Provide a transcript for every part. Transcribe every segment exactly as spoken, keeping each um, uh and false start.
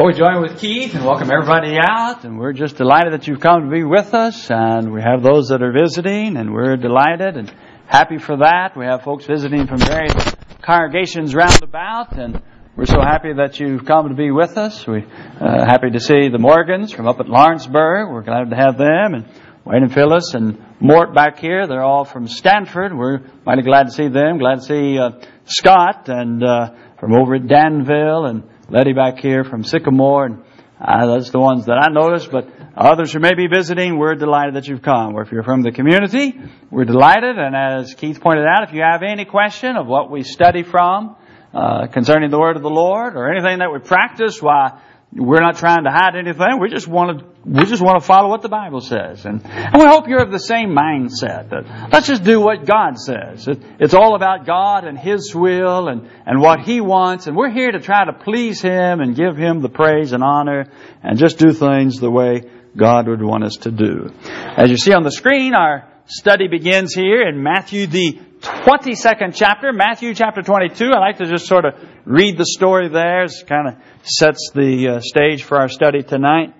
Well, we join with Keith and welcome everybody out, and we're just delighted that you've come to be with us, and we have those that are visiting, and we're delighted and happy for that. We have folks visiting from various congregations round about, and we're so happy that you've come to be with us. We're uh, happy to see the Morgans from up at Lawrenceburg. We're glad to have them, and Wayne and Phyllis and Mort back here. They're all from Stanford. We're mighty glad to see them. Glad to see uh, Scott and uh, from over at Danville, and Letty back here from Sycamore, and uh, those are the ones that I noticed, but others who may be visiting, we're delighted that you've come. Or if you're from the community, we're delighted, and as Keith pointed out, if you have any question of what we study from uh, concerning the Word of the Lord, or anything that we practice, why, we're not trying to hide anything. We just want to we just want to follow what the Bible says. And, and we hope you're of the same mindset that let's just do what God says. It, it's all about God and His will and, and what He wants. And we're here to try to please Him and give Him the praise and honor and just do things the way God would want us to do. As you see on the screen, our study begins here in Matthew, the twenty-second chapter, Matthew chapter twenty-two. I'd like to just sort of read the story there. It kind of sets the uh, stage for our study tonight.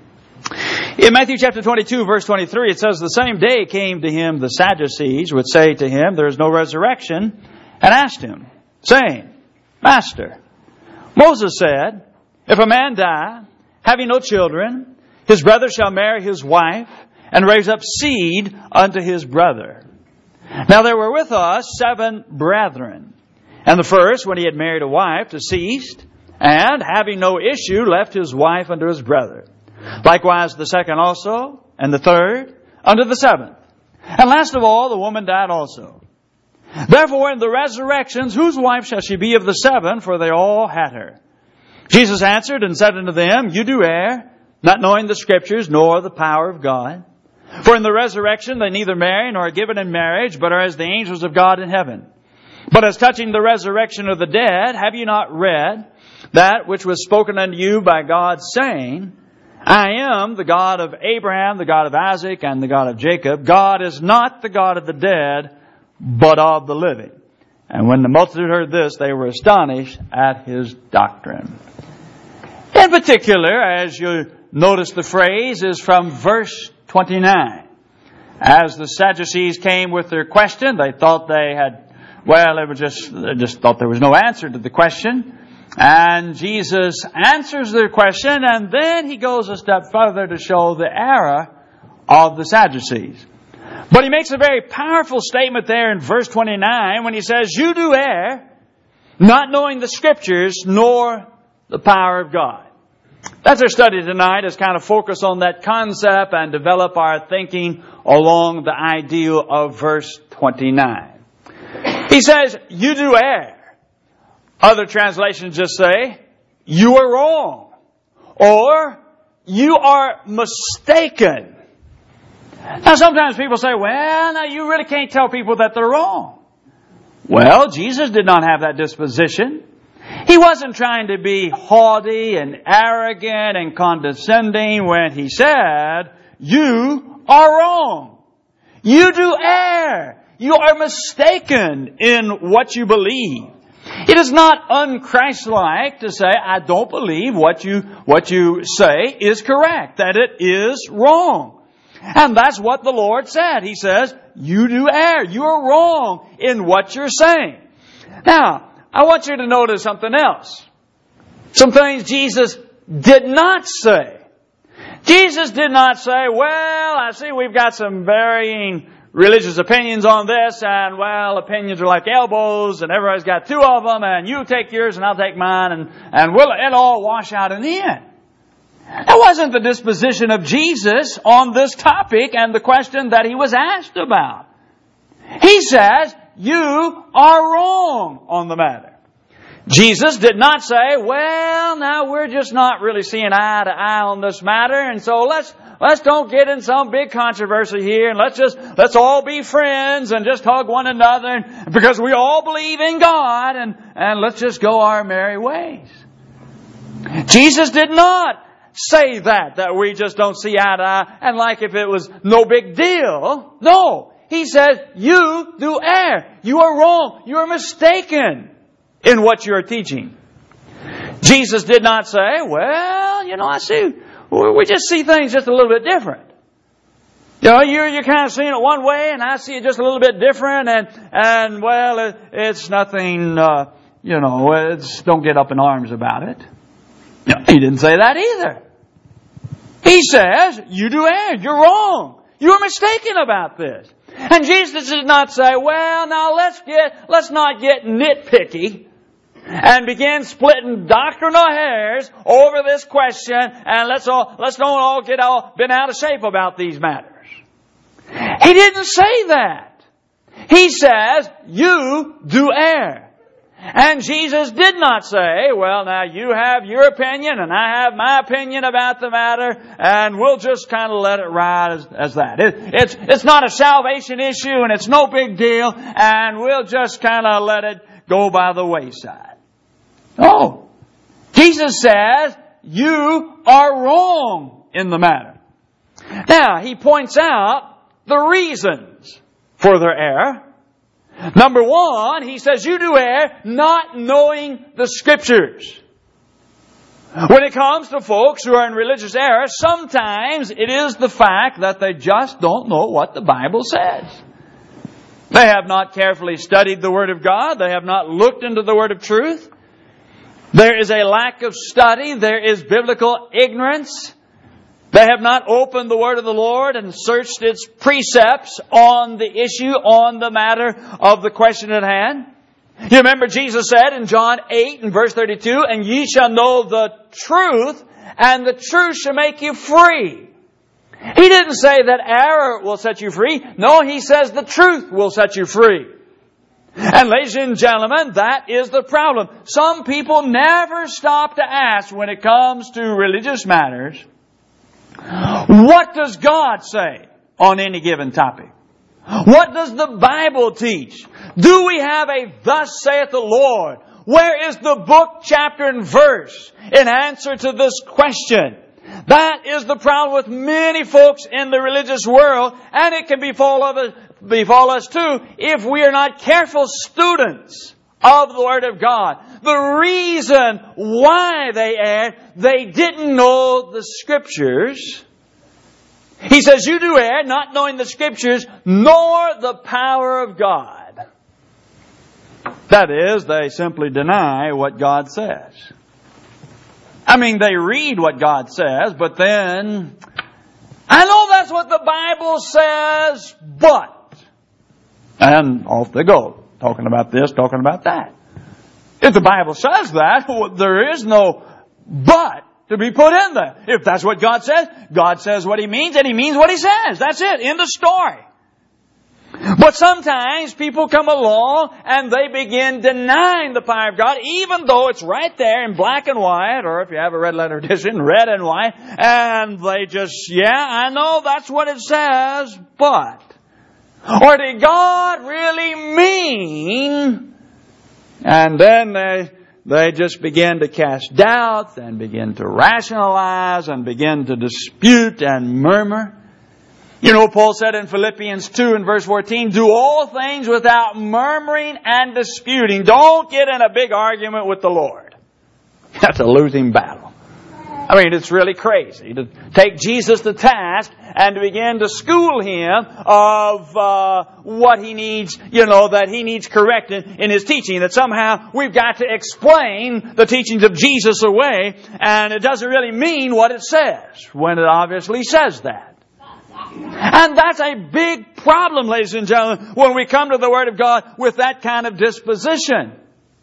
In Matthew chapter twenty-two, verse twenty-three, it says, "The same day came to him the Sadducees, which say to him, There is no resurrection, and asked him, saying, Master, Moses said, If a man die, having no children, his brother shall marry his wife, and raise up seed unto his brother. Now there were with us seven brethren. And the first, when he had married a wife, deceased, and having no issue, left his wife unto his brother. Likewise the second also, and the third, unto the seventh. And last of all, the woman died also. Therefore in the resurrections, whose wife shall she be of the seven? For they all had her. Jesus answered and said unto them, You do err, not knowing the Scriptures, nor the power of God. For in the resurrection they neither marry nor are given in marriage, but are as the angels of God in heaven. But as touching the resurrection of the dead, have you not read that which was spoken unto you by God, saying, I am the God of Abraham, the God of Isaac, and the God of Jacob. God is not the God of the dead, but of the living. And when the multitude heard this, they were astonished at his doctrine." In particular, as you notice, the phrase is from verse twenty-nine. As the Sadducees came with their question, they thought they had, well, it was just, they just thought there was no answer to the question. And Jesus answers their question, and then He goes a step further to show the error of the Sadducees. But He makes a very powerful statement there in verse twenty-nine when He says, You do err, not knowing the Scriptures nor the power of God. That's our study tonight, is kind of focus on that concept and develop our thinking along the ideal of verse twenty-nine. He says, You do err. Other translations just say, You are wrong. Or, You are mistaken. Now sometimes people say, well, now you really can't tell people that they're wrong. Well, Jesus did not have that disposition. He wasn't trying to be haughty and arrogant and condescending when He said, You are wrong. You do err. You are mistaken in what you believe. It is not unchristlike to say, I don't believe what you, what you say is correct, that it is wrong. And that's what the Lord said. He says, you do err. You are wrong in what you're saying. Now, I want you to notice something else. Some things Jesus did not say. Jesus did not say, well, I see we've got some varying religious opinions on this, and well, opinions are like elbows, and everybody's got two of them, and you take yours and I'll take mine, and, and we'll, it'll all wash out in the end. That wasn't the disposition of Jesus on this topic and the question that He was asked about. He says, you are wrong on the matter. Jesus did not say, well, now we're just not really seeing eye to eye on this matter, and so let's Let's don't get in some big controversy here, and let's just, let's all be friends and just hug one another, and, because we all believe in God, and, and let's just go our merry ways. Jesus did not say that, that we just don't see eye to eye, and like if it was no big deal. No. He says, you do err. You are wrong. You are mistaken in what you are teaching. Jesus did not say, well, you know, I see, we just see things just a little bit different. You know, you're, you're kind of seeing it one way and I see it just a little bit different and, and well, it, it's nothing, uh, you know, it's, don't get up in arms about it. No, he didn't say that either. He says, you do err, you're wrong. You're mistaken about this. And Jesus did not say, well, now let's get, let's not get nitpicky and begin splitting doctrinal hairs over this question and let's all, let's don't all get all bent out of shape about these matters. He didn't say that. He says, you do err. And Jesus did not say, well, now you have your opinion and I have my opinion about the matter and we'll just kind of let it ride as, as that. It, it's, it's not a salvation issue and it's no big deal and we'll just kind of let it go by the wayside. No. Jesus says, you are wrong in the matter. Now, He points out the reasons for their error. Number one, He says, you do err not knowing the Scriptures. When it comes to folks who are in religious error, sometimes it is the fact that they just don't know what the Bible says. They have not carefully studied the Word of God. They have not looked into the Word of truth. There is a lack of study. There is biblical ignorance. They have not opened the Word of the Lord and searched its precepts on the issue, on the matter of the question at hand. You remember Jesus said in John eight and verse thirty-two, and ye shall know the truth, and the truth shall make you free. He didn't say that error will set you free. No, He says the truth will set you free. And ladies and gentlemen, that is the problem. Some people never stop to ask when it comes to religious matters, what does God say on any given topic? What does the Bible teach? Do we have a thus saith the Lord? Where is the book, chapter, and verse in answer to this question? That is the problem with many folks in the religious world, and it can befall us, befall us too if we are not careful students of the Word of God. The reason why they erred, they didn't know the Scriptures. He says, you do err, not knowing the Scriptures, nor the power of God. That is, they simply deny what God says. I mean, they read what God says, but then, I know that's what the Bible says, but... And off they go, talking about this, talking about that. If the Bible says that, well, there is no but to be put in there. If that's what God says, God says what He means, and He means what He says. That's it. End of story. But sometimes people come along and they begin denying the power of God, even though it's right there in black and white, or if you have a red letter edition, red and white, and they just, yeah, I know that's what it says, but... Or did God really mean? And then they, they just begin to cast doubts and begin to rationalize and begin to dispute and murmur. You know, Paul said in Philippians two and verse fourteen, do all things without murmuring and disputing. Don't get in a big argument with the Lord. That's a losing battle. I mean, it's really crazy to take Jesus to task and to begin to school Him of uh, what He needs, you know, that He needs correcting in His teaching. That somehow we've got to explain the teachings of Jesus away, and it doesn't really mean what it says, when it obviously says that. And that's a big problem, ladies and gentlemen, when we come to the Word of God with that kind of disposition.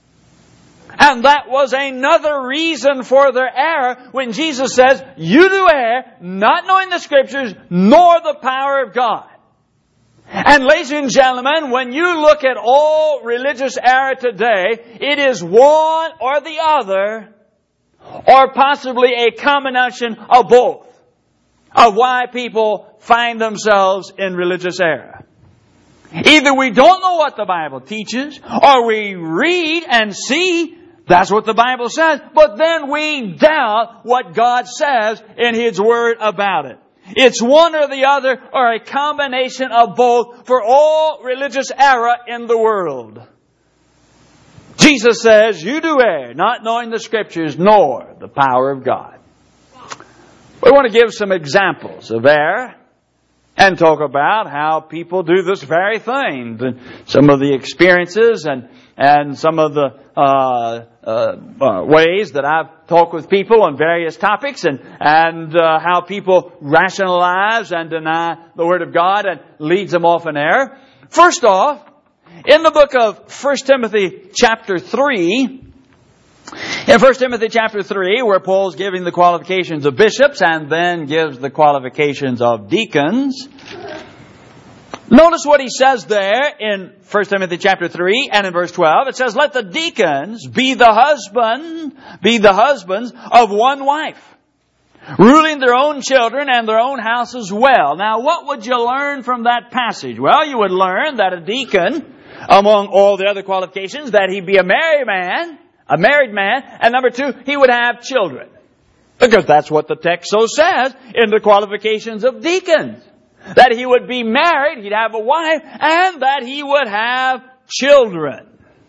And that was another reason for their error when Jesus says, you do err, not knowing the Scriptures, nor the power of God. And ladies and gentlemen, when you look at all religious error today, it is one or the other, or possibly a combination of both, of why people find themselves in religious error. Either we don't know what the Bible teaches, or we read and see that's what the Bible says, but then we doubt what God says in His Word about it. It's one or the other, or a combination of both for all religious error in the world. Jesus says, you do err, not knowing the Scriptures nor the power of God. We want to give some examples of error and talk about how people do this very thing. Some of the experiences and, and some of the uh, uh, uh, ways that I've talked with people on various topics, and, and uh, how people rationalize and deny the Word of God and leads them off in error. First off, in the book of First Timothy chapter three, in First Timothy chapter three, where Paul's giving the qualifications of bishops and then gives the qualifications of deacons, notice what he says there in First Timothy chapter three and in verse twelve. It says, let the deacons be the husband, be the husbands of one wife, ruling their own children and their own houses well. Now, what would you learn from that passage? Well, you would learn that a deacon, among all the other qualifications, that he be a married man, a married man, and number two, he would have children. Because that's what the text so says in the qualifications of deacons. That he would be married, he'd have a wife, and that he would have children.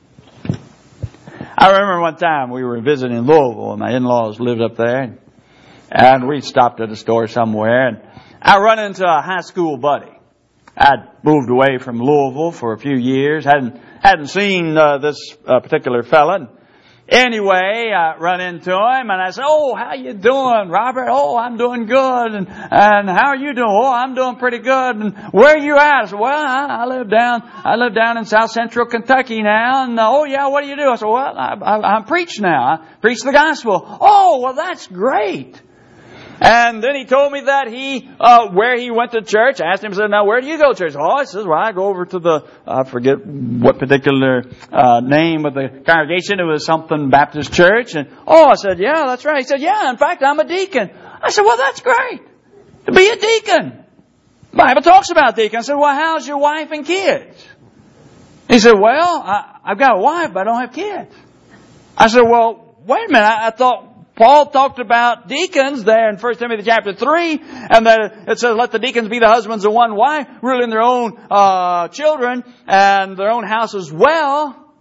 I remember one time we were visiting Louisville, and my in-laws lived up there, and we stopped at a store somewhere, and I run into a high school buddy. I'd moved away from Louisville for a few years, hadn't hadn't seen uh, this uh, particular fella. Anyway, I run into him and I said, oh, how you doing, Robert? Oh, I'm doing good. And, and how are you doing? Oh, I'm doing pretty good. And where are you at? I said, well, I, I live down, I live down in South Central Kentucky now. And, uh, oh yeah, what do you do? I said, well, I, I, I preach now. I preach the gospel. Oh, well, that's great. And then he told me that he, uh, where he went to church. I asked him, I said, now where do you go to church? Oh, he says, well, I go over to the, I forget what particular, uh, name of the congregation. It was something Baptist church. And, oh, I said, yeah, that's right. He said, yeah, in fact, I'm a deacon. I said, well, that's great. To be a deacon. The Bible talks about deacons. I said, well, how's your wife and kids? He said, well, I, I've got a wife, but I don't have kids. I said, well, wait a minute. I, I thought, Paul talked about deacons there in First Timothy chapter three, and that it says, let the deacons be the husbands of one wife, ruling their own uh, children and their own houses well.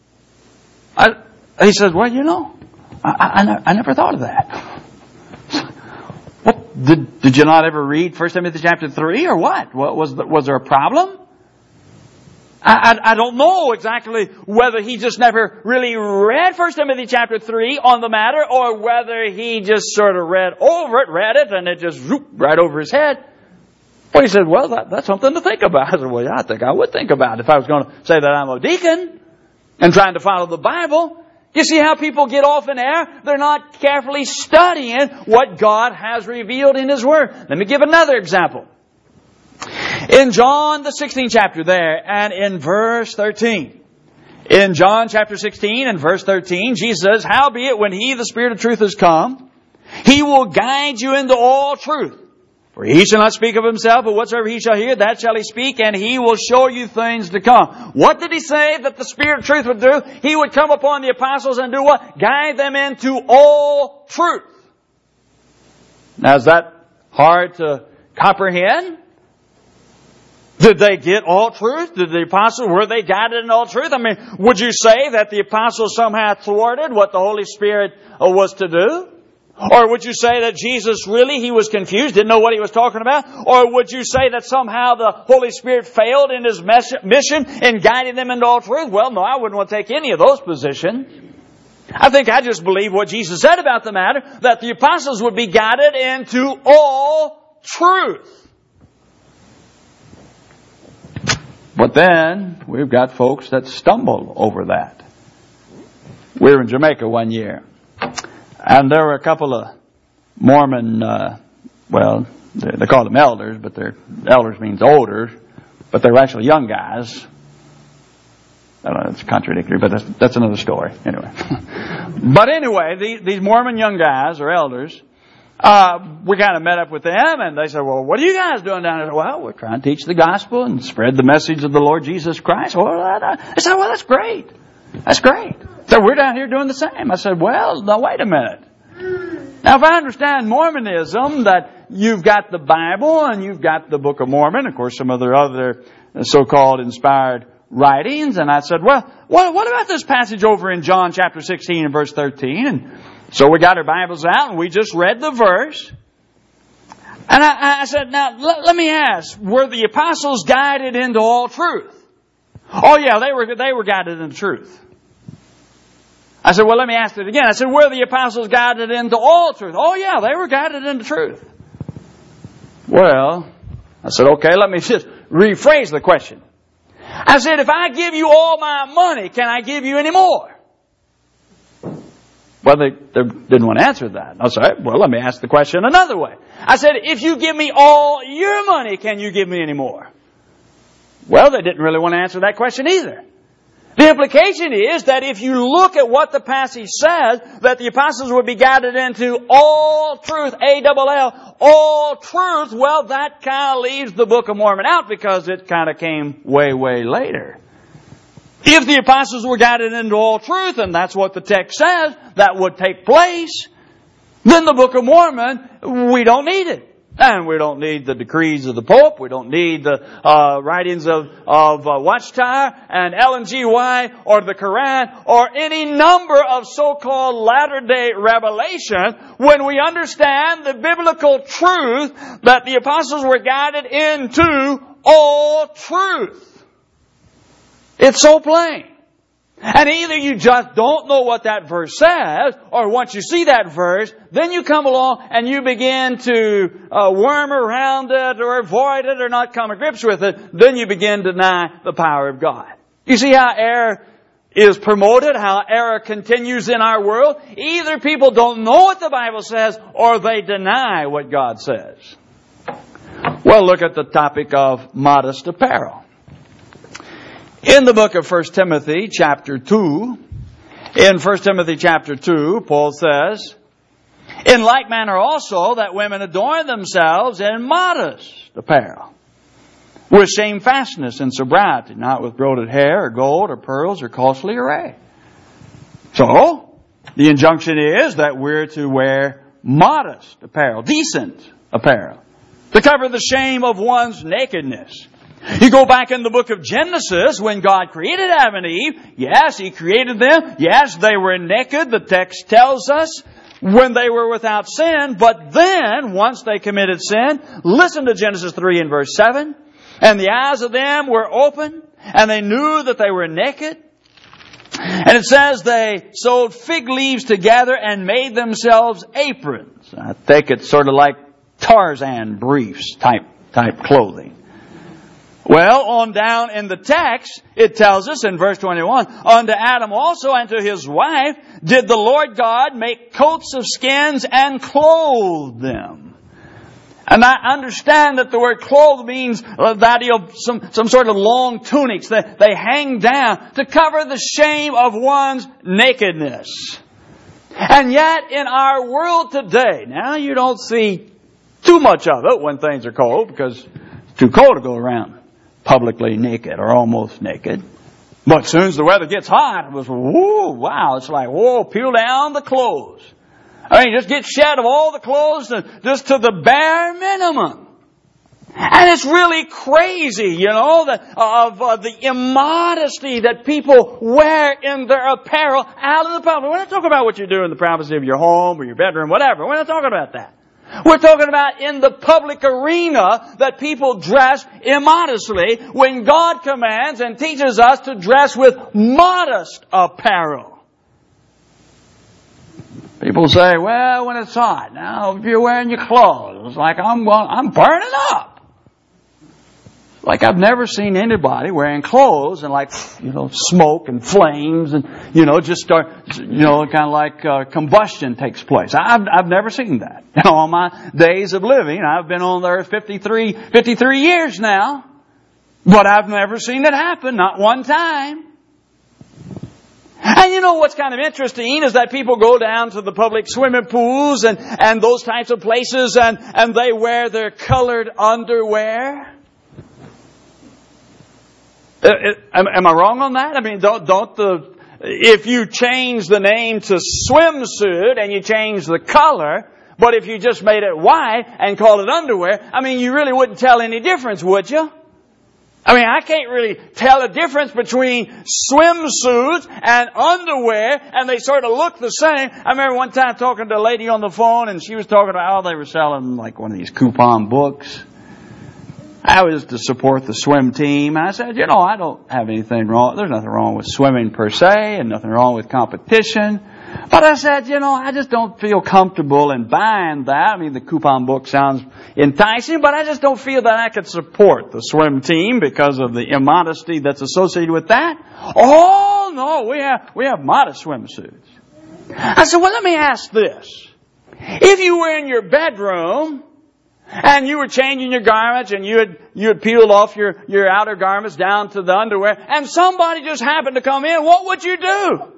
I, he says, well, you know, I, I, I never thought of that. What, did, did you not ever read First Timothy chapter three, or what? What was, the, was there a problem? I, I, I don't know exactly whether he just never really read First Timothy chapter three on the matter, or whether he just sort of read over it, read it, and it just whoop, right over his head. Well, he said, well, that, that's something to think about. I said, well, yeah, I think I would think about it if I was going to say that I'm a deacon and trying to follow the Bible. You see how people get off in error? They're not carefully studying what God has revealed in His Word. Let me give another example. In John, the sixteenth chapter there, and in verse thirteen. In John chapter sixteen and verse thirteen, Jesus says, howbeit when He, the Spirit of truth, is come, He will guide you into all truth. For He shall not speak of Himself, but whatsoever He shall hear, that shall He speak, and He will show you things to come. What did He say that the Spirit of truth would do? He would come upon the apostles and do what? Guide them into all truth. Now, is that hard to comprehend? Did they get all truth? Did the apostles, were they guided in all truth? I mean, would you say that the apostles somehow thwarted what the Holy Spirit was to do? Or would you say that Jesus really, He was confused, didn't know what He was talking about? Or would you say that somehow the Holy Spirit failed in His mission in guiding them into all truth? Well, no, I wouldn't want to take any of those positions. I think I just believe what Jesus said about the matter, that the apostles would be guided into all truth. But then, we've got folks that stumble over that. We were in Jamaica one year, and there were a couple of Mormon, uh, well, they, they call them elders, but they're, elders means older, but they're actually young guys. I don't know, it's contradictory, but that's, that's another story, anyway. But anyway, the, these Mormon young guys, or elders, Uh, we kind of met up with them, and they said, well, what are you guys doing down there? Well, we're trying to teach the gospel and spread the message of the Lord Jesus Christ. Well, I said, well, that's great. That's great. So we're down here doing the same. I said, well, now wait a minute. Now, if I understand Mormonism, that you've got the Bible and you've got the Book of Mormon, of course, some of the other so-called inspired writings. And I said, well, what, what about this passage over in John chapter sixteen and verse thirteen? And so we got our Bibles out and we just read the verse. And I, I said, now, let, let me ask, were the apostles guided into all truth? Oh yeah, they were, they were guided into truth. I said, well, let me ask it again. I said, were the apostles guided into all truth? Oh yeah, they were guided into truth. Well, I said, okay, let me just rephrase the question. I said, if I give you all my money, can I give you any more? Well, they, they didn't want to answer that. I said, well, let me ask the question another way. I said, if you give me all your money, can you give me any more? Well, they didn't really want to answer that question either. The implication is that if you look at what the passage says, that the apostles would be guided into all truth, A double L, all truth, well, that kind of leaves the Book of Mormon out because it kind of came way, way later. If the apostles were guided into all truth, and that's what the text says, that would take place, then the Book of Mormon, we don't need it. And we don't need the decrees of the Pope. We don't need the uh, writings of, of uh, Watchtower and Ellen G. White or the Quran or any number of so-called latter-day revelation when we understand the biblical truth that the apostles were guided into all truth. It's so plain. And either you just don't know what that verse says, or once you see that verse, then you come along and you begin to uh, worm around it or avoid it or not come to grips with it. Then you begin to deny the power of God. You see how error is promoted, how error continues in our world? Either people don't know what the Bible says or they deny what God says. Well, look at the topic of modest apparel. In the book of First Timothy chapter two, in First Timothy chapter two, Paul says, in like manner also that women adorn themselves in modest apparel, with shamefastness and sobriety, not with broided hair or gold or pearls or costly array. So, the injunction is that we're to wear modest apparel, decent apparel, to cover the shame of one's nakedness. You go back in the book of Genesis, when God created Adam and Eve, yes, He created them. Yes, they were naked, the text tells us, when they were without sin. But then, once they committed sin, listen to Genesis three and verse seven. And the eyes of them were open, and they knew that they were naked. And it says they sewed fig leaves together and made themselves aprons. I think it's sort of like Tarzan briefs type, type clothing. Well, on down in the text, it tells us in verse twenty-one, unto Adam also and to his wife did the Lord God make coats of skins and clothe them. And I understand that the word clothe means that you know, some, some sort of long tunics that they hang down to cover the shame of one's nakedness. And yet in our world today, now you don't see too much of it when things are cold because it's too cold to go around publicly naked or almost naked. But as soon as the weather gets hot, it was, whoa, wow, it's like, whoa, peel down the clothes. I mean, just get shed of all the clothes and just to the bare minimum. And it's really crazy, you know, the, of uh, the immodesty that people wear in their apparel out in the public. We're not talking about what you do in the privacy of your home or your bedroom, whatever. We're not talking about that. We're talking about in the public arena that people dress immodestly when God commands and teaches us to dress with modest apparel. People say, well, when it's hot, now if you're wearing your clothes, it's like I'm, well, I'm burning up. Like I've never seen anybody wearing clothes and like, you know, smoke and flames and, you know, just start, you know, kind of like uh, combustion takes place. I've, I've never seen that. In all my days of living, I've been on the earth fifty-three, fifty-three years now, but I've never seen it happen, not one time. And you know what's kind of interesting is that people go down to the public swimming pools and, and those types of places and, and they wear their colored underwear. Uh, am, am I wrong on that? I mean, don't, don't the, if you change the name to swimsuit and you change the color, but if you just made it white and called it underwear, I mean, you really wouldn't tell any difference, would you? I mean, I can't really tell a difference between swimsuits and underwear, and they sort of look the same. I remember one time talking to a lady on the phone, and she was talking about how they were selling like one of these coupon books. I was to support the swim team, and I said, you know, I don't have anything wrong. There's nothing wrong with swimming per se, and nothing wrong with competition. But I said, you know, I just don't feel comfortable in buying that. I mean, the coupon book sounds enticing, but I just don't feel that I could support the swim team because of the immodesty that's associated with that. Oh, no, we have, we have modest swimsuits. I said, well, let me ask this. If you were in your bedroom and you were changing your garments and you had, you had peeled off your, your outer garments down to the underwear and somebody just happened to come in, what would you do?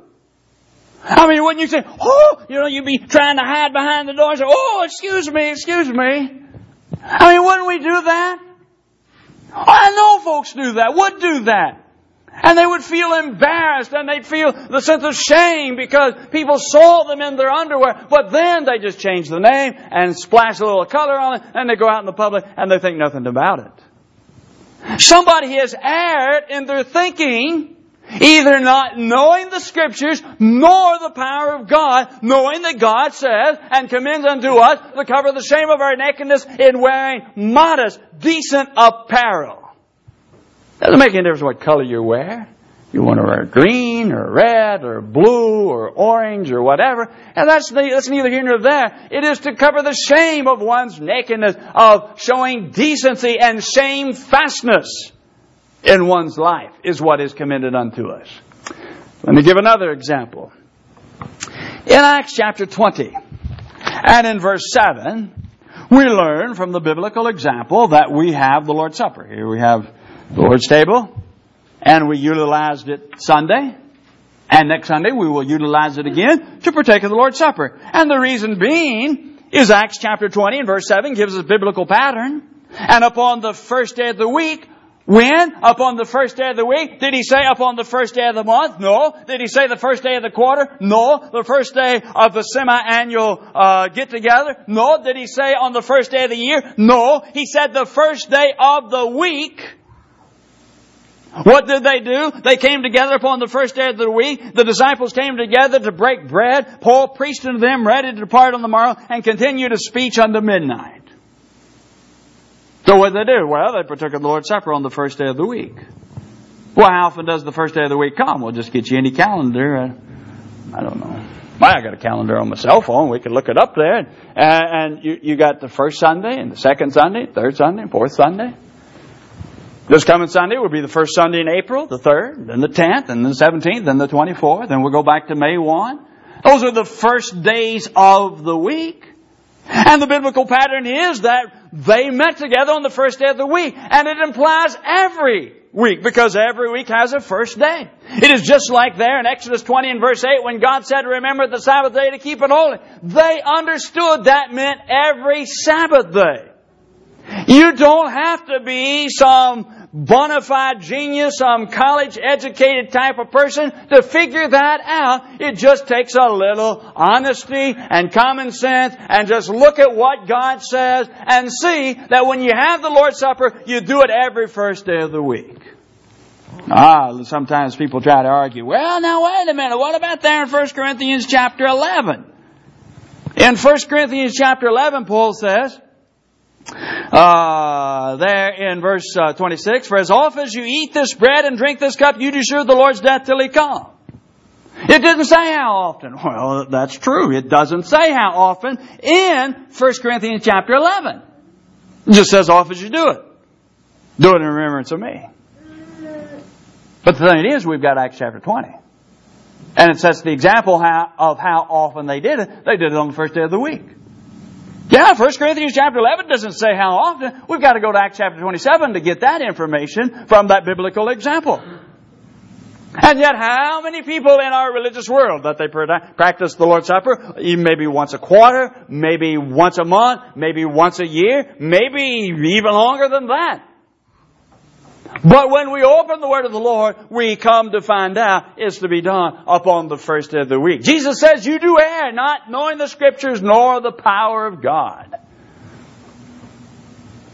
I mean, wouldn't you say, oh, you know, you'd be trying to hide behind the door and say, oh, excuse me, excuse me. I mean, wouldn't we do that? Oh, I know folks do that, would do that. And they would feel embarrassed and they'd feel the sense of shame because people saw them in their underwear. But then they just change the name and splash a little color on it and they go out in the public and they think nothing about it. Somebody has erred in their thinking, either not knowing the Scriptures nor the power of God, knowing that God says and commends unto us to cover the shame of our nakedness in wearing modest, decent apparel. Doesn't make any difference what color you wear. You want to wear green or red or blue or orange or whatever. And that's, the, that's neither here nor there. It is to cover the shame of one's nakedness, of showing decency and shamefastness in one's life is what is commended unto us. Let me give another example. In Acts chapter twenty and in verse seven, we learn from the biblical example that we have the Lord's Supper. Here we have the Lord's table, and we utilized it Sunday, and next Sunday we will utilize it again to partake of the Lord's Supper. And the reason being is Acts chapter twenty and verse seven gives us a biblical pattern. And upon the first day of the week, when? Upon the first day of the week. Did he say upon the first day of the month? No. Did he say the first day of the quarter? No. The first day of the semi-annual uh, get-together? No. Did he say on the first day of the year? No. He said the first day of the week. What did they do? They came together upon the first day of the week. The disciples came together to break bread. Paul preached unto them, ready to depart on the morrow, and continued his speech unto midnight. So what did they do? Well, they partook of the Lord's Supper on the first day of the week. Well, how often does the first day of the week come? We'll just get you any calendar. Uh, I don't know. Well, I got a calendar on my cell phone. We can look it up there. Uh, and you, you got the first Sunday and the second Sunday, third Sunday, fourth Sunday. This coming Sunday will be the first Sunday in April, the third, then the tenth, and the seventeenth, then the twenty-fourth, and we'll go back to May first. Those are the first days of the week. And the biblical pattern is that they met together on the first day of the week. And it implies every week, because every week has a first day. It is just like there in Exodus twenty and verse eight when God said, remember the Sabbath day to keep it holy. They understood that meant every Sabbath day. You don't have to be some bona fide genius, some college-educated type of person to figure that out. It just takes a little honesty and common sense and just look at what God says and see that when you have the Lord's Supper, you do it every first day of the week. Ah, sometimes people try to argue, well, now wait a minute, what about there in First Corinthians chapter eleven? In First Corinthians chapter eleven, Paul says, Uh, there in verse uh, twenty-six, for as often as you eat this bread and drink this cup, you do sure the Lord's death till He come. It didn't say how often. Well, that's true. It doesn't say how often in First Corinthians chapter eleven. It just says often as you do it. Do it in remembrance of me. But the thing is, we've got Acts chapter twenty. And it sets the example how, of how often they did it. They did it on the first day of the week. Yeah, First Corinthians chapter eleven doesn't say how often. We've got to go to Acts chapter twenty-seven to get that information from that biblical example. And yet, how many people in our religious world that they practice the Lord's Supper, maybe once a quarter, maybe once a month, maybe once a year, maybe even longer than that. But when we open the Word of the Lord, we come to find out it's to be done upon the first day of the week. Jesus says, you do err, not knowing the Scriptures nor the power of God.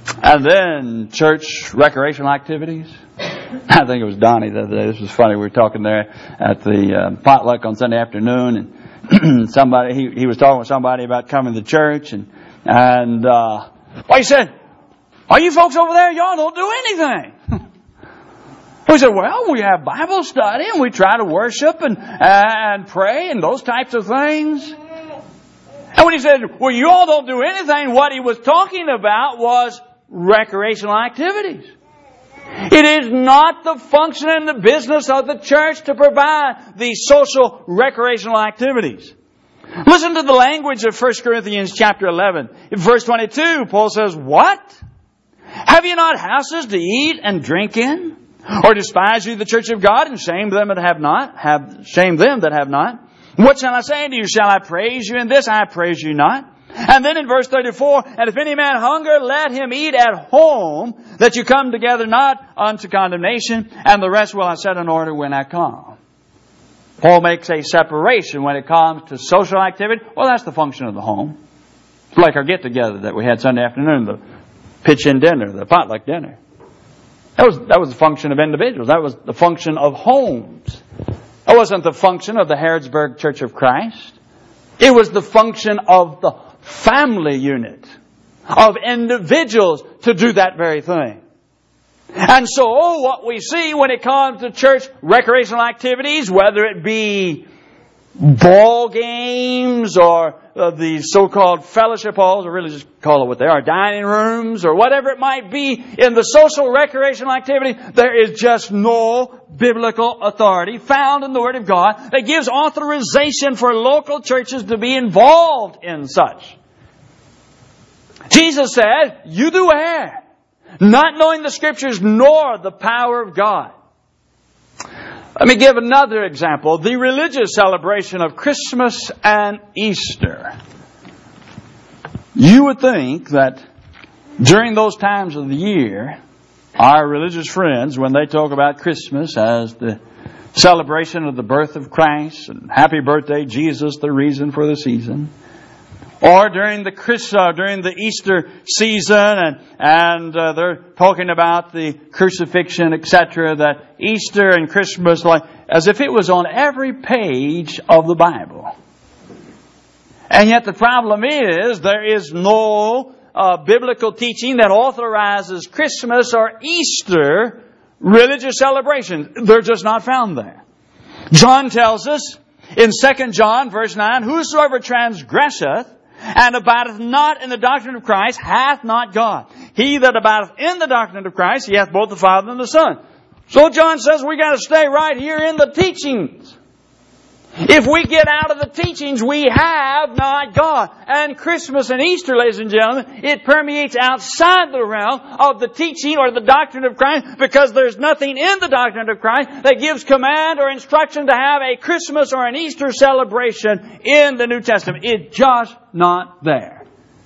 And then church recreational activities. I think it was Donnie the other day. This was funny. We were talking there at the uh, potluck on Sunday afternoon, and somebody he, he was talking with somebody about coming to church, and and uh, well, he said, "Are you folks over there? Y'all don't do anything." We said, "Well, we have Bible study, and we try to worship and and pray and those types of things." And when he said, "Well, you all don't do anything," what he was talking about was recreational activities. It is not the function and the business of the church to provide these social recreational activities. Listen to the language of First Corinthians chapter eleven. In verse twenty-two, Paul says, "What? Have you not houses to eat and drink in? Or despise you the church of God and shame them that have not? Have shame them that have not? What shall I say to you? Shall I praise you in this? I praise you not." And then in verse thirty-four, "And if any man hunger, let him eat at home, that you come together not unto condemnation, and the rest will I set in order when I come." Paul makes a separation when it comes to social activity. Well, that's the function of the home. It's like our get-together that we had Sunday afternoon, the pitch-in dinner, the potluck dinner. That was, that was the function of individuals. That was the function of homes. That wasn't the function of the Harrodsburg Church of Christ. It was the function of the family unit, of individuals to do that very thing. And so what we see when it comes to church recreational activities, whether it be ball games or uh, the so-called fellowship halls, or really just call it what they are, dining rooms, or whatever it might be, in the social recreational activity, there is just no biblical authority found in the Word of God that gives authorization for local churches to be involved in such. Jesus said, "You do err, not knowing the Scriptures nor the power of God." Let me give another example. The religious celebration of Christmas and Easter. You would think that during those times of the year, our religious friends, when they talk about Christmas as the celebration of the birth of Christ and happy birthday, Jesus, the reason for the season, or during the Chris, uh, during the Easter season, and and uh, they're talking about the crucifixion, et cetera. That Easter and Christmas, like as if it was on every page of the Bible. And yet the problem is there is no uh, biblical teaching that authorizes Christmas or Easter religious celebrations. They're just not found there. John tells us in Second John verse nine, "Whosoever transgresseth and abideth not in the doctrine of Christ hath not God. He that abideth in the doctrine of Christ, he hath both the Father and the Son." So John says we got to stay right here in the teachings. If we get out of the teachings, we have not God. And Christmas and Easter, ladies and gentlemen, it permeates outside the realm of the teaching or the doctrine of Christ, because there's nothing in the doctrine of Christ that gives command or instruction to have a Christmas or an Easter celebration in the New Testament. It's just not there.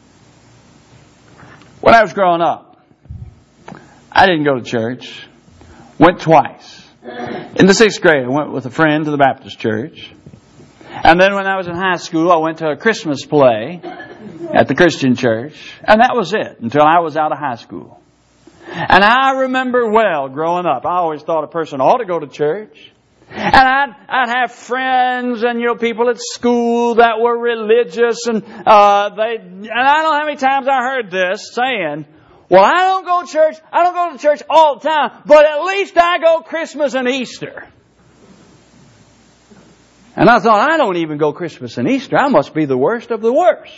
When I was growing up, I didn't go to church. Went twice. In the sixth grade, I went with a friend to the Baptist church. And then when I was in high school, I went to a Christmas play at the Christian church. And that was it until I was out of high school. And I remember well growing up, I always thought a person ought to go to church. And I'd, I'd have friends and, you know, people at school that were religious. And, uh, they, and I don't know how many times I heard this saying, "Well, I don't go to church. I don't go to church all the time, but at least I go Christmas and Easter." And I thought, I don't even go Christmas and Easter. I must be the worst of the worst.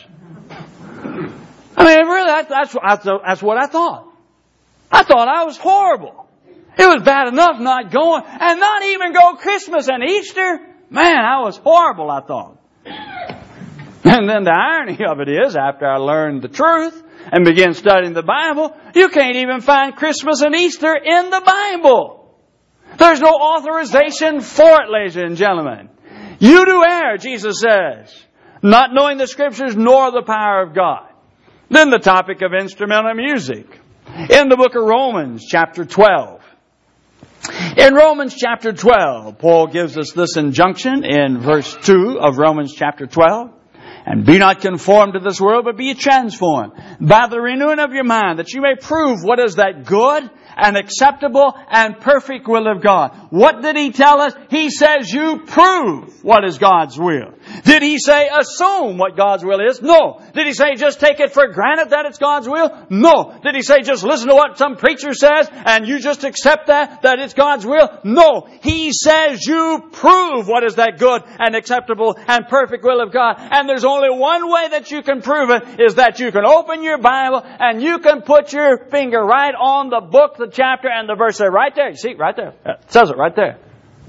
I mean, really, that's, that's, that's, that's what I thought. I thought I was horrible. It was bad enough not going, and not even go Christmas and Easter. Man, I was horrible, I thought. And then the irony of it is, after I learned the truth and began studying the Bible, you can't even find Christmas and Easter in the Bible. There's no authorization for it, ladies and gentlemen. You do err, Jesus says, not knowing the Scriptures nor the power of God. Then the topic of instrumental music. In the book of Romans, chapter twelve. In Romans chapter twelve, Paul gives us this injunction in verse two of Romans chapter twelve. And be not conformed to this world, but be ye transformed by the renewing of your mind, that you may prove what is that good and acceptable and perfect will of God. What did He tell us? He says you prove what is God's will. Did He say assume what God's will is? No. Did He say just take it for granted that it's God's will? No. Did He say just listen to what some preacher says and you just accept that, that it's God's will? No. He says you prove what is that good and acceptable and perfect will of God. And there's only one way that you can prove it, is that you can open your Bible and you can put your finger right on the book, the chapter, and the verse there. Right there. You see, right there. It says it right there.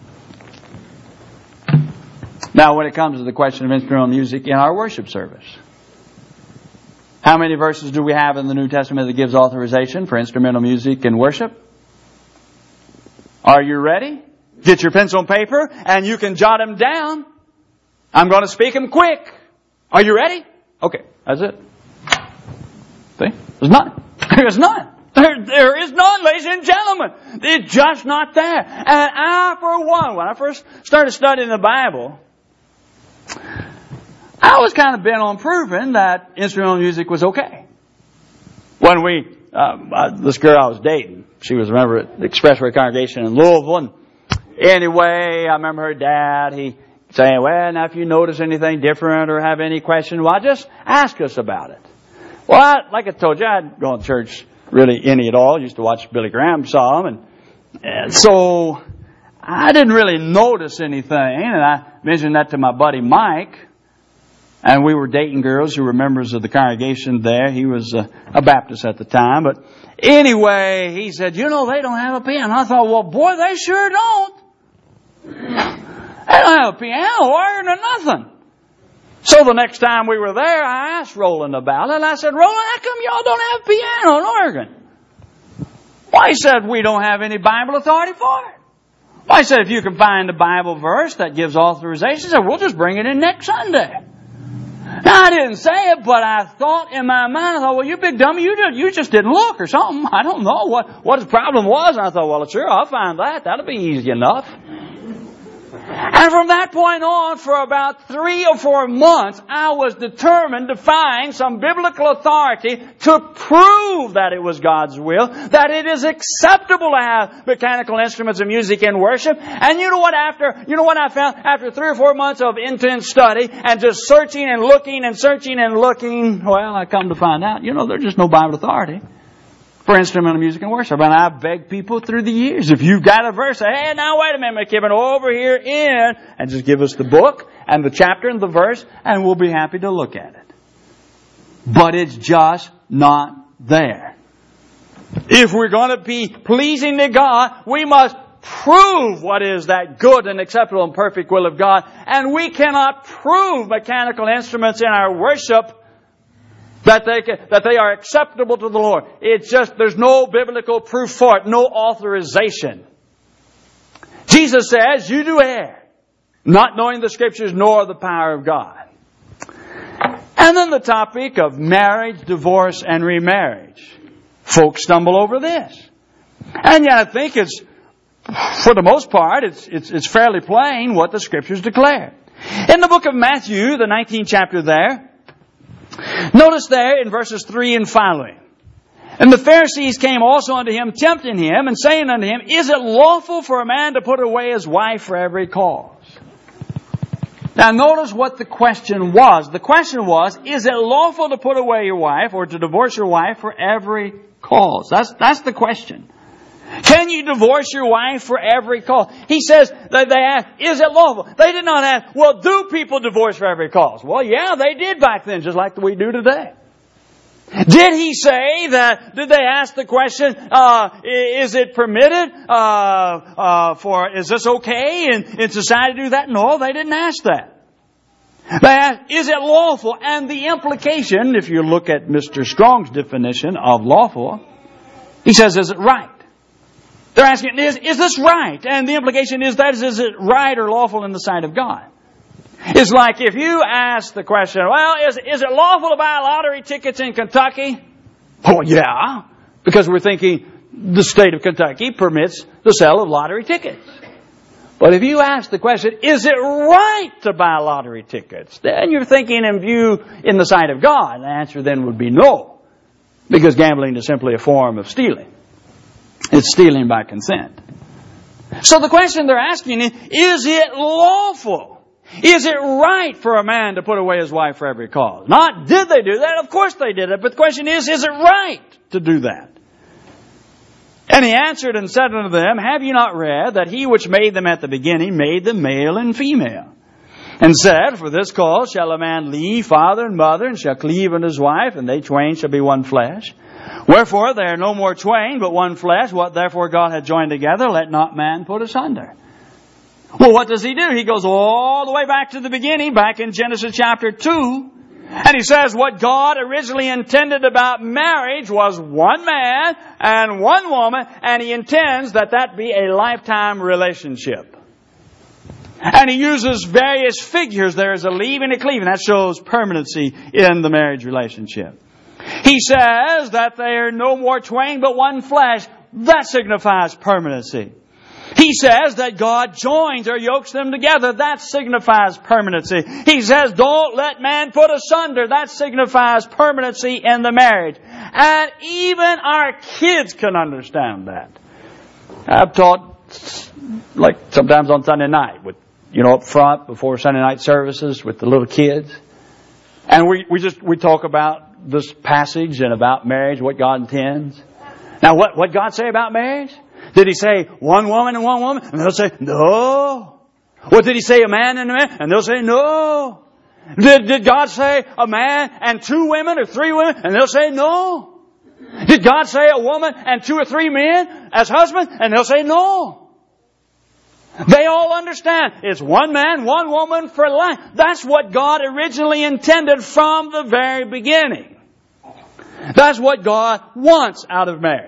Now, when it comes to the question of instrumental music in our worship service, how many verses do we have in the New Testament that gives authorization for instrumental music in worship? Are you ready? Get your pencil and paper and you can jot them down. I'm going to speak them quick. Are you ready? Okay, that's it. See? There's none. There's none. There, there is none, ladies and gentlemen. It's just not there. And I, for one, when I first started studying the Bible, I was kind of bent on proving that instrumental music was okay. When we, uh, this girl I was dating, she was a member at the Expressway congregation in Louisville. And anyway, I remember her dad, he saying, well, now if you notice anything different or have any question, well, just ask us about it. Well, I, like I told you, I hadn't gone to church really any at all. I used to watch Billy Graham song. And, and so I didn't really notice anything. And I mentioned that to my buddy Mike. And we were dating girls who were members of the congregation there. He was a, a Baptist at the time. But anyway, he said, you know, they don't have a piano. I thought, well, boy, they sure don't. They don't have a piano, organ, or nothing. So the next time we were there, I asked Roland about it. And I said, Roland, how come y'all don't have a piano and organ? Well, he said, we don't have any Bible authority for it. Well, I said, if you can find a Bible verse that gives authorization, he said, we'll just bring it in next Sunday. Now, I didn't say it, but I thought in my mind, I thought, well, you big dummy, you just, you just didn't look or something. I don't know what, what his problem was. And I thought, well, sure, I'll find that. That'll be easy enough. And from that point on, for about three or four months, I was determined to find some biblical authority to prove that it was God's will, that it is acceptable to have mechanical instruments of music in worship. And you know what? After you know what I found after three or four months of intense study and just searching and looking and searching and looking, well, I come to find out, you know, there's just no Bible authority for instrumental music and worship. And I've begged people through the years, if you've got a verse, say, hey, now wait a minute, McKibben, over here in, and just give us the book and the chapter and the verse, and we'll be happy to look at it. But it's just not there. If we're going to be pleasing to God, we must prove what is that good and acceptable and perfect will of God. And we cannot prove mechanical instruments in our worship That they can, that they are acceptable to the Lord. It's just, there's no biblical proof for it, no authorization. Jesus says, you do err, not knowing the Scriptures nor the power of God. And then the topic of marriage, divorce, and remarriage. Folks stumble over this. And yet I think it's, for the most part, it's, it's, it's fairly plain what the Scriptures declare. In the book of Matthew, the nineteenth chapter there, notice there in verses three and following. And the Pharisees came also unto him, tempting him, and saying unto him, is it lawful for a man to put away his wife for every cause? Now notice what the question was. The question was, is it lawful to put away your wife or to divorce your wife for every cause? That's, that's the question. Can you divorce your wife for every cause? He says, that they asked, is it lawful? They did not ask, well, do people divorce for every cause? Well, yeah, they did back then, just like we do today. Did he say that, did they ask the question, uh, is it permitted, uh, uh, for, is this okay in, in society to do that? No, they didn't ask that. They asked, is it lawful? And the implication, if you look at Mister Strong's definition of lawful, he says, is it right? They're asking, is, is this right? And the implication is that is, is it right or lawful in the sight of God? It's like if you ask the question, well, is, is it lawful to buy lottery tickets in Kentucky? Oh, yeah. Because we're thinking the state of Kentucky permits the sale of lottery tickets. But if you ask the question, is it right to buy lottery tickets? Then you're thinking in view in the sight of God. And the answer then would be no. Because gambling is simply a form of stealing. It's stealing by consent. So the question they're asking is, is it lawful? Is it right for a man to put away his wife for every cause? Not did they do that? Of course they did it. But the question is, is it right to do that? And he answered and said unto them, have you not read that he which made them at the beginning made them male and female? And said, for this cause shall a man leave father and mother, and shall cleave unto his wife, and they twain shall be one flesh. Wherefore they are no more twain, but one flesh. What therefore God hath joined together, let not man put asunder. Well, what does he do? He goes all the way back to the beginning, back in Genesis chapter two. And he says what God originally intended about marriage was one man and one woman, and he intends that that be a lifetime relationship. And he uses various figures. There is a leaving and a cleaving. That shows permanency in the marriage relationship. He says that they are no more twain but one flesh. That signifies permanency. He says that God joins or yokes them together. That signifies permanency. He says, don't let man put asunder. That signifies permanency in the marriage. And even our kids can understand that. I've taught, like sometimes on Sunday night, with, you know, up front before Sunday night services with the little kids. And we, we just, we talk about this passage and about marriage, what God intends. Now, what, what God say about marriage? Did He say one woman and one woman? And they'll say, no. What did He say, a man and a man? And they'll say, no. Did, did God say a man and two women or three women? And they'll say, no. Did God say a woman and two or three men as husbands? And they'll say, no. They all understand it's one man, one woman for life. That's what God originally intended from the very beginning. That's what God wants out of marriage.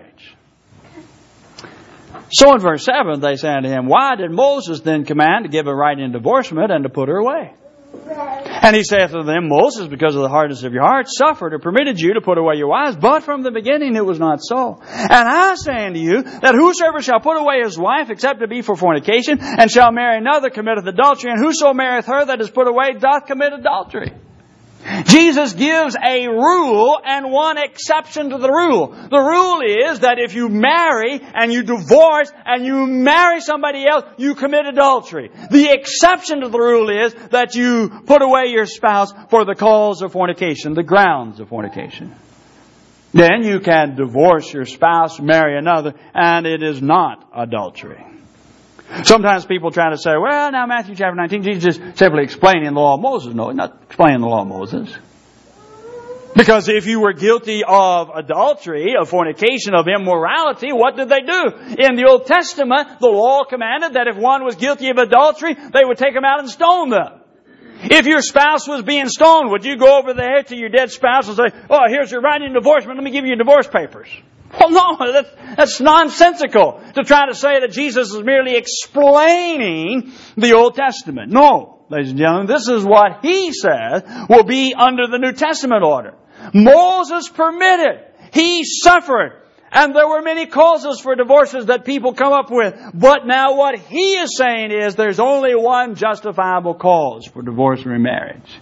So in verse seven, they say unto him, why did Moses then command to give a right in divorcement and to put her away? And he saith unto them, Moses, because of the hardness of your heart, suffered or permitted you to put away your wives, but from the beginning it was not so. And I say unto you, that whosoever shall put away his wife, except it be for fornication, and shall marry another, committeth adultery, and whoso marrieth her that is put away, doth commit adultery. Jesus gives a rule and one exception to the rule. The rule is that if you marry and you divorce and you marry somebody else, you commit adultery. The exception to the rule is that you put away your spouse for the cause of fornication, the grounds of fornication. Then you can divorce your spouse, marry another, and it is not adultery. Sometimes people try to say, well, now Matthew chapter nineteen, Jesus is simply explaining the law of Moses. No, he's not explaining the law of Moses. Because if you were guilty of adultery, of fornication, of immorality, what did they do? In the Old Testament, the law commanded that if one was guilty of adultery, they would take them out and stone them. If your spouse was being stoned, would you go over there to your dead spouse and say, oh, here's your writing divorcement, let me give you your divorce papers? Well, no, that's, that's nonsensical to try to say that Jesus is merely explaining the Old Testament. No, ladies and gentlemen, this is what He says will be under the New Testament order. Moses permitted. He suffered. And there were many causes for divorces that people come up with. But now what He is saying is there's only one justifiable cause for divorce and remarriage.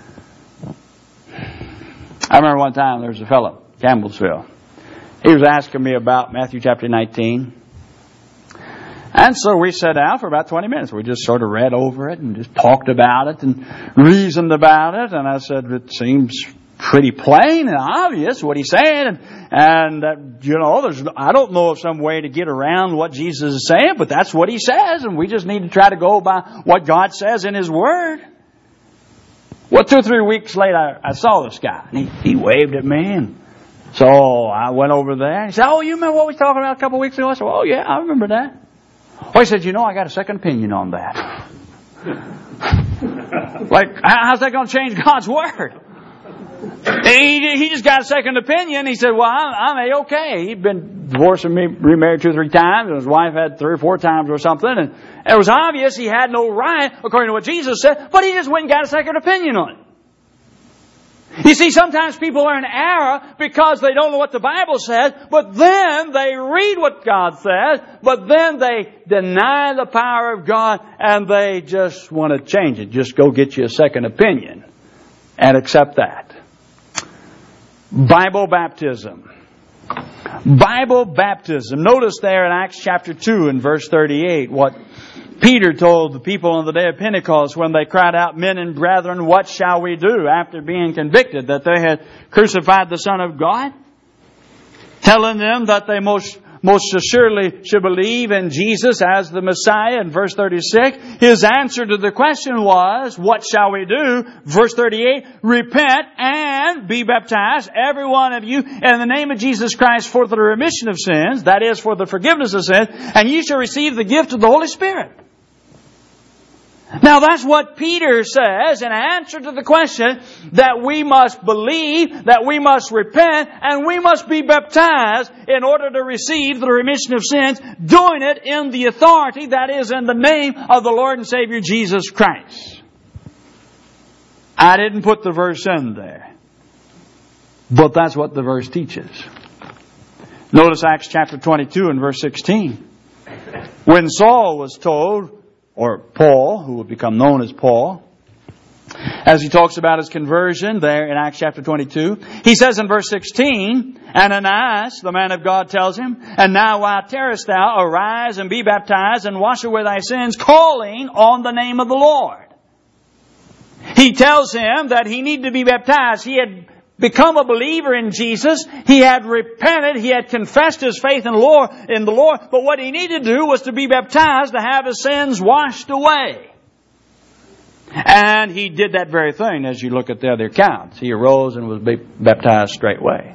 I remember one time there was a fellow, Campbellsville. He was asking me about Matthew chapter nineteen. And so we sat down for about twenty minutes. We just sort of read over it and just talked about it and reasoned about it. And I said, it seems pretty plain and obvious what He's saying. And, and uh, you know, there's, I don't know of some way to get around what Jesus is saying, but that's what He says. And we just need to try to go by what God says in His Word. Well, two or three weeks later, I, I saw this guy. And he, he waved at me. And so I went over there. He said, oh, you remember what we were talking about a couple of weeks ago? I said, oh, yeah, I remember that. Well, he said, you know, I got a second opinion on that. Like, how's that going to change God's Word? He, he just got a second opinion. He said, well, I'm, I'm A-okay. He'd been divorced and remarried two or three times, and his wife had three or four times or something. And it was obvious he had no right, according to what Jesus said, but he just went and got a second opinion on it. You see, sometimes people are in error because they don't know what the Bible says, but then they read what God says, but then they deny the power of God and they just want to change it. Just go get you a second opinion and accept that. Bible baptism. Bible baptism. Notice there in Acts chapter two and verse thirty-eight what Peter told the people on the day of Pentecost when they cried out, "Men and brethren, what shall we do?" After being convicted that they had crucified the Son of God. Telling them that they most, most assuredly should believe in Jesus as the Messiah. In verse thirty-six, his answer to the question was, "What shall we do?" Verse thirty-eight, "Repent and be baptized, every one of you, in the name of Jesus Christ for the remission of sins," that is, for the forgiveness of sins, "and ye shall receive the gift of the Holy Spirit." Now that's what Peter says in answer to the question that we must believe, that we must repent, and we must be baptized in order to receive the remission of sins, doing it in the authority, that is, in the name of the Lord and Savior Jesus Christ. I didn't put the verse in there, but that's what the verse teaches. Notice Acts chapter twenty-two and verse sixteen. When Saul was told, or Paul, who would become known as Paul, as he talks about his conversion there in Acts chapter twenty-two, he says in verse sixteen, "Ananias, the man of God, tells him, And now why tarriest thou? Arise and be baptized and wash away thy sins, calling on the name of the Lord." He tells him that he needed to be baptized. He had become a believer in Jesus. He had repented. He had confessed his faith in the Lord, in the Lord. But what he needed to do was to be baptized to have his sins washed away. And he did that very thing as you look at the other accounts. He arose and was baptized straightway.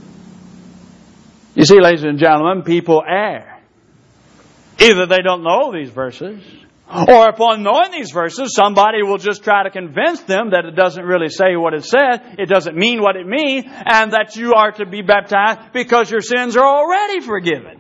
You see, ladies and gentlemen, people err. Either they don't know these verses, or upon knowing these verses, somebody will just try to convince them that it doesn't really say what it says, it doesn't mean what it means, and that you are to be baptized because your sins are already forgiven.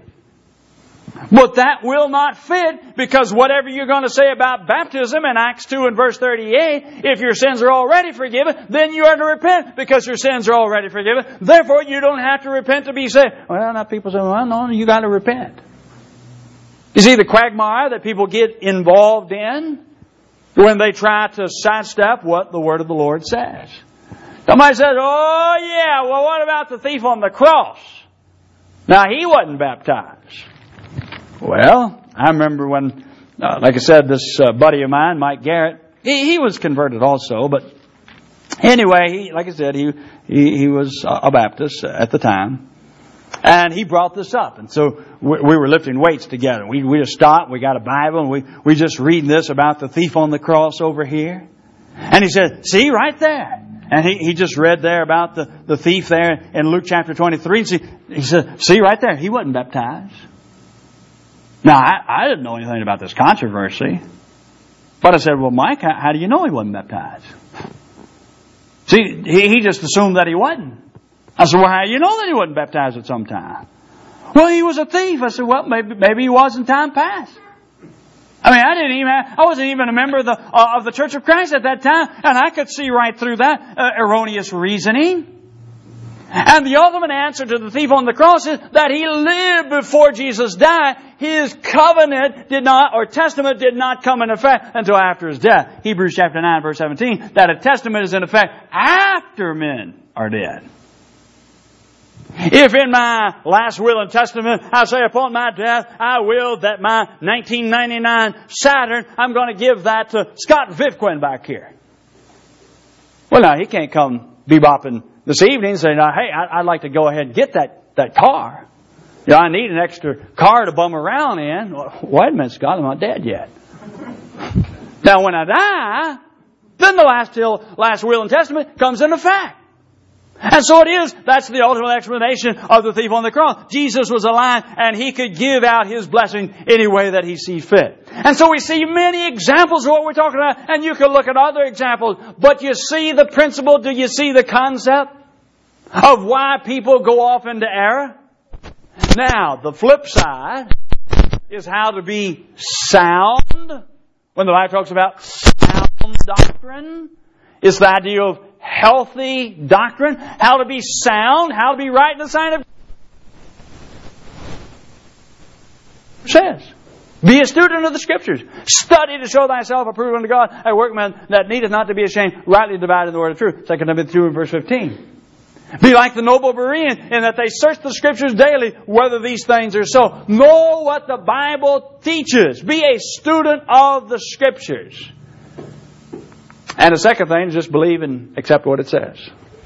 But that will not fit, because whatever you're going to say about baptism in Acts two and verse thirty-eight, if your sins are already forgiven, then you are to repent because your sins are already forgiven. Therefore, you don't have to repent to be saved. Well, now people say, well, no, you got to repent. You see the quagmire that people get involved in when they try to sidestep what the Word of the Lord says. Somebody says, "Oh yeah, well what about the thief on the cross? Now he wasn't baptized." Well, I remember when, uh, like I said, this uh, buddy of mine, Mike Garrett, he, he was converted also, but anyway, he, like I said, he, he, he was a Baptist at the time. And he brought this up. And so we, we were lifting weights together. We, we just stopped. We got a Bible. And we, we just reading this about the thief on the cross over here. And he said, "See, right there." And he, he just read there about the, the thief there in Luke chapter twenty-three. See, he said, "See, right there. He wasn't baptized." Now, I, I didn't know anything about this controversy. But I said, "Well, Mike, how, how do you know he wasn't baptized?" See, he, he just assumed that he wasn't. I said, "Well, how do you know that he wasn't baptized at some time?" "Well, he was a thief." I said, "Well, maybe maybe he was in time past." I mean, I didn't even have, I wasn't even a member of the uh, of the Church of Christ at that time, and I could see right through that uh, erroneous reasoning. And the ultimate answer to the thief on the cross is that he lived before Jesus died. His covenant did not, or testament did not come in effect until after his death. Hebrews chapter nine, verse seventeen, that a testament is in effect after men are dead. If in my last will and testament I say upon my death, I will that my nineteen ninety-nine Saturn, I'm going to give that to Scott Vivquin back here. Well, now, he can't come bebopping this evening and say, "Now, hey, I'd like to go ahead and get that, that car. You know, I need an extra car to bum around in." Well, wait a minute, Scott, I'm not dead yet. Now, when I die, then the last, till, last will and testament comes into effect. And so it is. That's the ultimate explanation of the thief on the cross. Jesus was alive and He could give out His blessing any way that He sees fit. And so we see many examples of what we're talking about, and you can look at other examples. But you see the principle, do you see the concept of why people go off into error? Now, the flip side is how to be sound. When the Bible talks about sound doctrine, it's the idea of healthy doctrine, how to be sound, how to be right in the sight of God. It says, be a student of the Scriptures. Study to show thyself approved unto God, a workman that needeth not to be ashamed, rightly dividing the word of truth. Second Timothy two and verse fifteen. Be like the noble Berean in that they search the Scriptures daily whether these things are so. Know what the Bible teaches. Be a student of the Scriptures. And the second thing is just believe and accept what it says.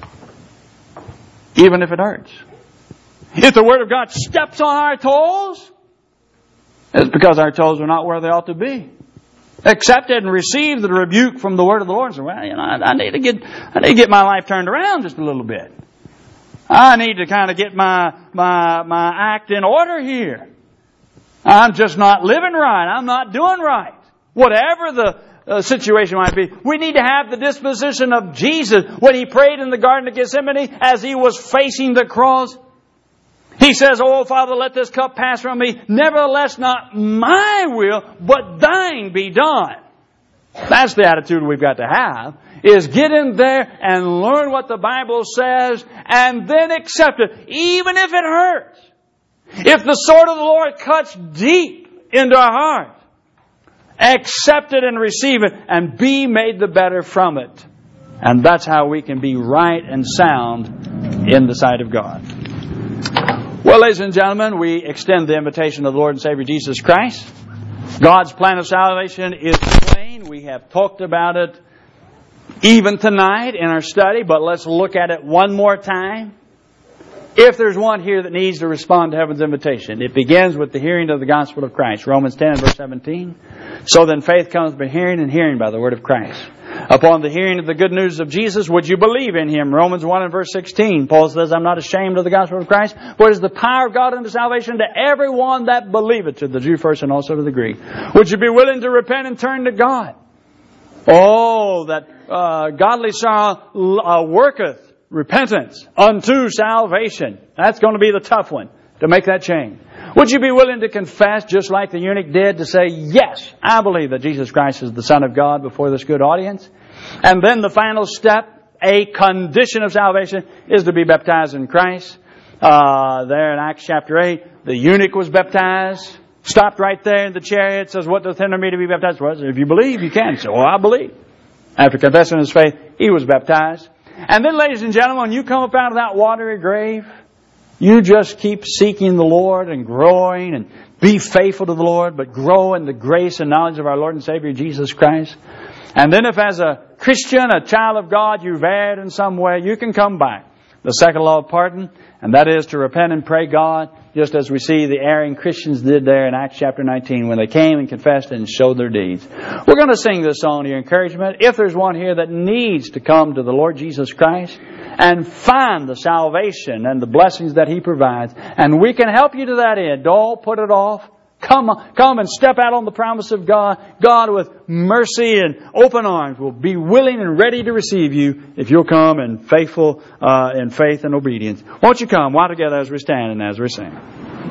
Even if it hurts. If the Word of God steps on our toes, it's because our toes are not where they ought to be. Accept it and receive the rebuke from the Word of the Lord. And say, well, you know, I, I need to get, I need to get my life turned around just a little bit. I need to kind of get my, my, my act in order here. I'm just not living right. I'm not doing right. Whatever the uh, situation might be, we need to have the disposition of Jesus when He prayed in the Garden of Gethsemane as He was facing the cross. He says, "Oh, Father, let this cup pass from me. Nevertheless, not my will, but thine be done." That's the attitude we've got to have, is get in there and learn what the Bible says and then accept it, even if it hurts. If the sword of the Lord cuts deep into our heart, accept it and receive it and be made the better from it. And that's how we can be right and sound in the sight of God. Well, ladies and gentlemen, we extend the invitation of the Lord and Savior Jesus Christ. God's plan of salvation is plain. We have talked about it even tonight in our study, but let's look at it one more time. If there's one here that needs to respond to heaven's invitation, it begins with the hearing of the gospel of Christ. Romans ten verse seventeen. So then faith comes by hearing, and hearing by the word of Christ. Upon the hearing of the good news of Jesus, would you believe in Him? Romans one and verse sixteen. Paul says, I'm not ashamed of the gospel of Christ, for it is the power of God unto salvation to everyone that believeth, to the Jew first and also to the Greek. Would you be willing to repent and turn to God? Oh, that uh, godly sorrow uh, worketh repentance unto salvation. That's going to be the tough one, to make that change. Would you be willing to confess, just like the eunuch did, to say, yes, I believe that Jesus Christ is the Son of God before this good audience? And then the final step, a condition of salvation, is to be baptized in Christ. Uh, there in Acts chapter eight, the eunuch was baptized. Stopped right there in the chariot, says, what doth hinder me to be baptized? Well, if you believe, you can. So, well, I believe. After confessing his faith, he was baptized. And then, ladies and gentlemen, when you come up out of that watery grave, you just keep seeking the Lord and growing and be faithful to the Lord, but grow in the grace and knowledge of our Lord and Savior Jesus Christ. And then if as a Christian, a child of God, you've erred in some way, you can come back. The second law of pardon, and that is to repent and pray God, just as we see the erring Christians did there in Acts chapter nineteen when they came and confessed and showed their deeds. We're going to sing this song to your encouragement. If there's one here that needs to come to the Lord Jesus Christ and find the salvation and the blessings that He provides, and we can help you to that end, don't put it off. Come, come and step out on the promise of God. God with mercy and open arms will be willing and ready to receive you if you'll come in faithful, uh, in faith and obedience. Won't you come while together as we stand and as we sing?